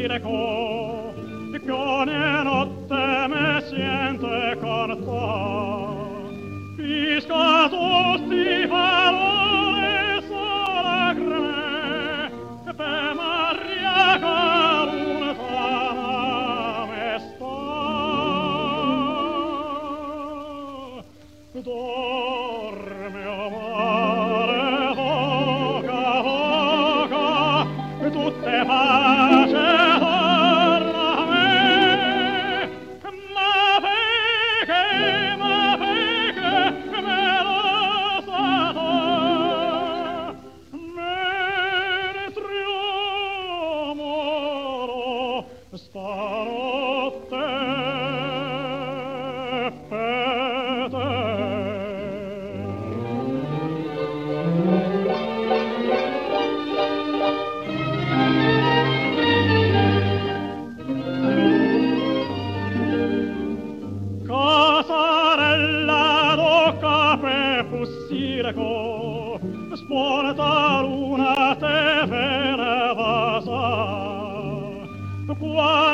fussireco, che ogni notte me siente cantar. Fisca tutti valore salacre, per Maria lontana me sta. Dorme, amare, voca, tutte pace torna a me. Ma perché me lo sa, mentre amoro stanotte per te. Casarella d'occa per fussireco, sporta l'una te ve ne va sa.